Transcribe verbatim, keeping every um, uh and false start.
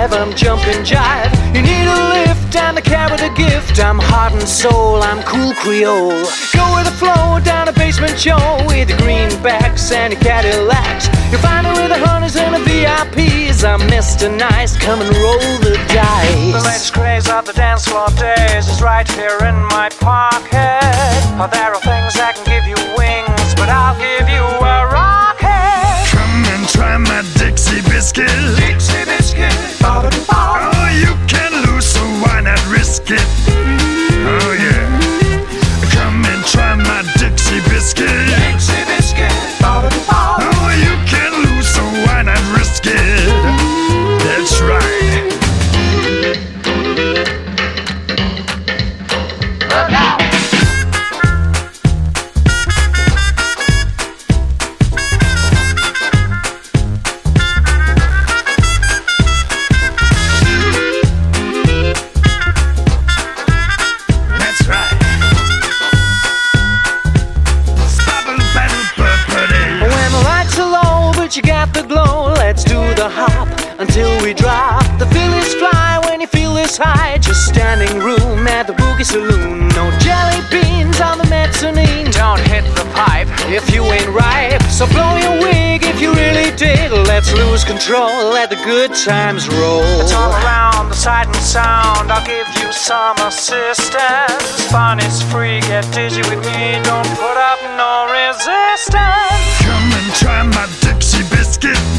alive, I'm jumping jive. You need a lift and a carrot a gift. I'm heart and soul, I'm cool Creole. Go with the flow down a basement Joe with the greenbacks and the Cadillacs. You'll find me with the honeys and the V I Ps. I'm Mister Nice, come and roll the dice. The latest craze of the dance floor days is right here in my pocket. Oh, there are things that can give you wings, but I'll give you a rocket. Come and try my Dixie Biscuit. Dixie Biscuit. Oh, you can lose, so why not risk it? Oh yeah. Come and try my Dixie Biscuit. Dixie Biscuit. Oh, you can lose, so why not risk it? That's right. Look out! That's right. Stubble battle purple. When the lights are low, but you got the glow, let's do the hop until we drop. The feelings fly when you feel this high. Just standing room at the Boogie Saloon. No jelly beans on the mezzanine. Don't hit the pipe If you ain't ripe, so blow your wig if you really did. Let's lose control, let the good times roll. It's all around the sight and sound. I'll give you some assistance. Fun is free, get dizzy with me. Don't put up no resistance. Come and try my Dixie Biscuit.